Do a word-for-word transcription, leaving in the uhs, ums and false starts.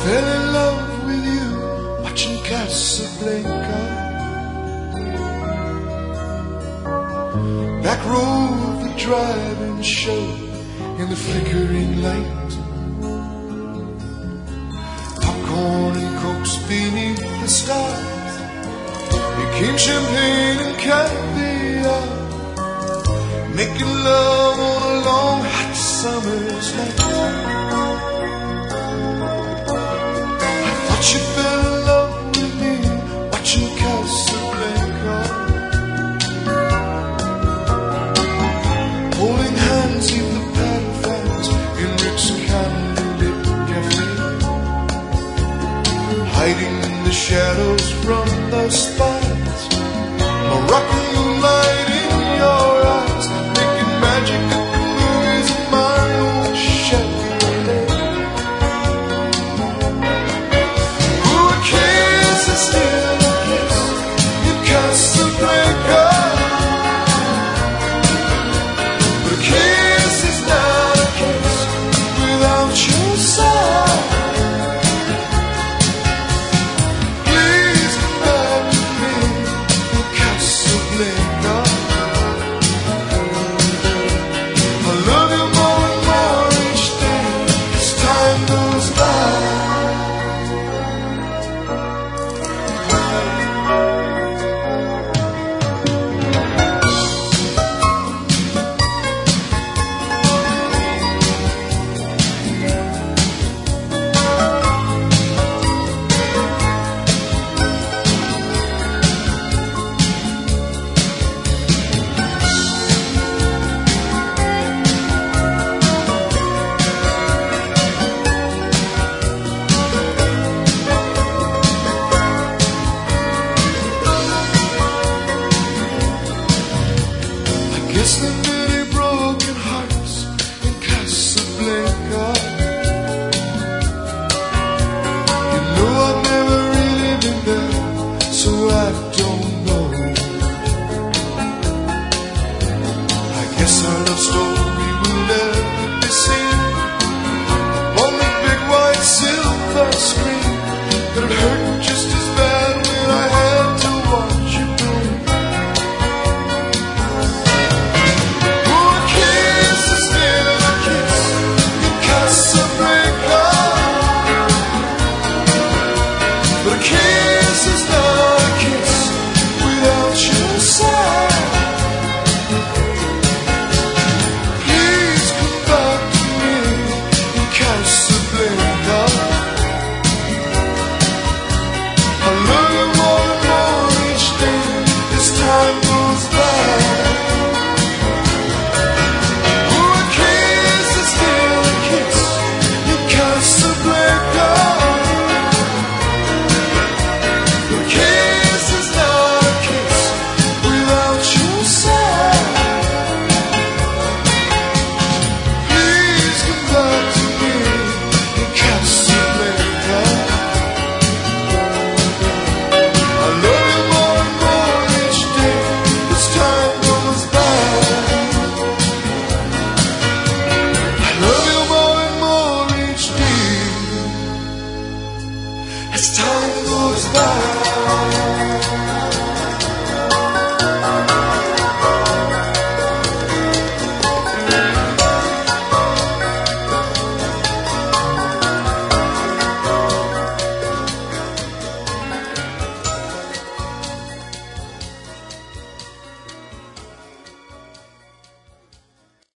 fell in love with you watching Casablanca. Back row of the drive-in show in the flickering light. Popcorn and cokes beneath the stars became champagne and caviar. Making love on a long hot summer's night. I thought you fell in love with me watching Casablanca. Holding hands in the paddle fans in Rick's candlelit cafe. Hiding in the shadows from the spires. Moroccan moonlight in your eyes. Magic of the movies in my own Chevrolet. Ooh, a kiss is still a kiss in Casablanca. But a kiss is not a kiss without your side. Please come back to me in Casablanca. Guess there are many broken hearts in Casablanca. You know I've never really been there, so I don't know. I guess our love story will never be seen on the big white silver screen. But it hurt just as bad when I had to watch you go. Kiss is not a kiss without your side. Please come back to me in Casablanca. I love you more and more each day as time goes by. Oh, a kiss is still a kiss in Casablanca. As time goes by.